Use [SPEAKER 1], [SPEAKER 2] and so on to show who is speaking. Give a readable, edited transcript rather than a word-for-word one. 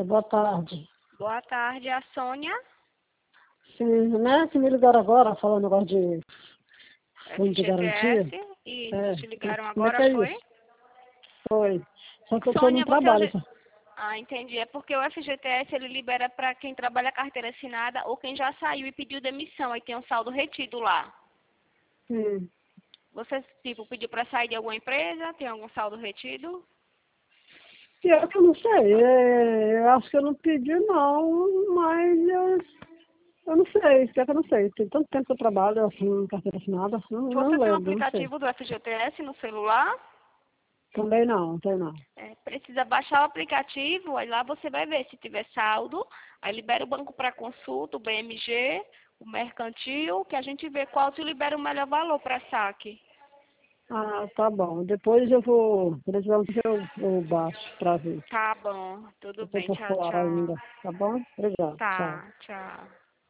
[SPEAKER 1] boa tarde.
[SPEAKER 2] Boa tarde, a Sônia.
[SPEAKER 1] Sim, né? Que me ligaram agora falando negócio de fundo de garantia.
[SPEAKER 2] FGTS. E
[SPEAKER 1] É,
[SPEAKER 2] te ligaram
[SPEAKER 1] como é que
[SPEAKER 2] agora,
[SPEAKER 1] é
[SPEAKER 2] foi?
[SPEAKER 1] isso? Foi. Só que eu tô num
[SPEAKER 2] Sônia,
[SPEAKER 1] trabalho.
[SPEAKER 2] Ah, entendi. É porque o FGTS ele libera para quem trabalha carteira assinada ou quem já saiu e pediu demissão. Aí tem um saldo retido lá.
[SPEAKER 1] Sim.
[SPEAKER 2] Você, tipo, pediu para sair de alguma empresa? Tem algum saldo retido?
[SPEAKER 1] Pior que eu não sei. Eu acho que eu não pedi não, mas eu não sei. Pior que eu não sei. Tem tanto tempo que eu trabalho assim, em carteira assinada. Não
[SPEAKER 2] Você tem um
[SPEAKER 1] lembro, não sei.
[SPEAKER 2] aplicativo do FGTS no celular?
[SPEAKER 1] Também não, tem não.
[SPEAKER 2] Precisa baixar o aplicativo, aí lá você vai ver se tiver saldo, aí libera o banco para consulta, o BMG, o mercantil, que a gente vê qual te libera o melhor valor para saque.
[SPEAKER 1] Ah, tá bom. Depois eu vou. Precisamos que eu baixo pra ver.
[SPEAKER 2] Tá bom, tudo
[SPEAKER 1] Eu tô
[SPEAKER 2] bem,
[SPEAKER 1] por
[SPEAKER 2] tchau,
[SPEAKER 1] fora
[SPEAKER 2] tchau.
[SPEAKER 1] ainda. Tá bom? Obrigado. Tchau.
[SPEAKER 2] Tá, tchau.